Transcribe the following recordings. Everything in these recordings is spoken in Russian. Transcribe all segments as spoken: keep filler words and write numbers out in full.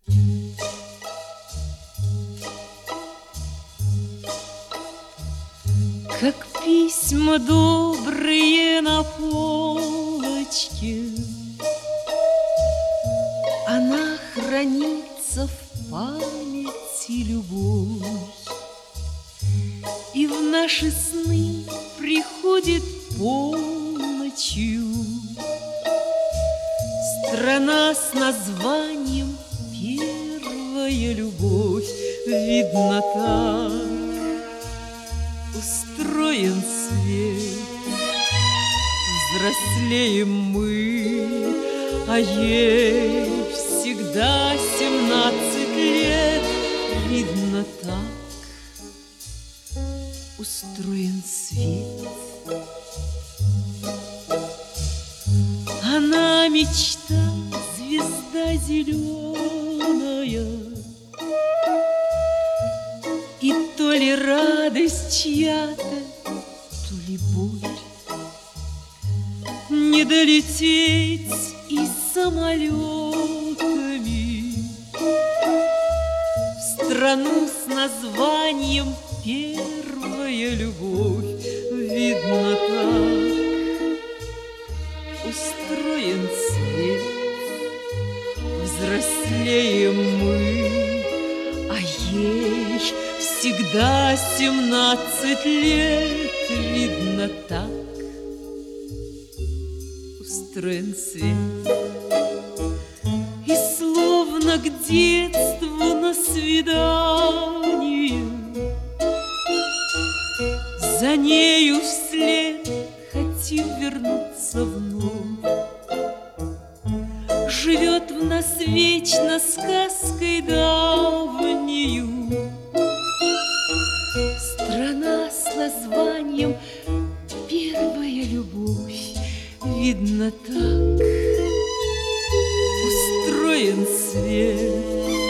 Как письма добрые на полочке, она хранится в памяти любовь, и в наши сны приходит полночью страна с названием «Первая любовь». Видно, так устроен свет. Взрослеем мы, а ей всегда семнадцать лет. Видно, так устроен свет. Она мечта, звезда зеленая, и то ли радость чья-то, то ли боль. Не долететь и самолетами в страну с названием «Первая любовь». Видно, так устроен свет. Взрослеем мы, а ей всегда семнадцать лет. Видно, так устроен свет. И словно к детству на свидание за нею вслед хотим вернуться вновь. Живет в нас вечно сказкой давнею страна с названием «Первая любовь». Видно, так устроен свет.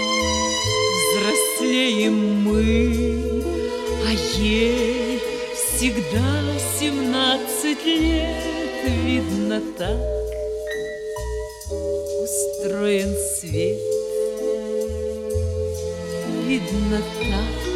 Взрослеем мы, а ей всегда семнадцать лет. Видно, так устроен свет. Видно, так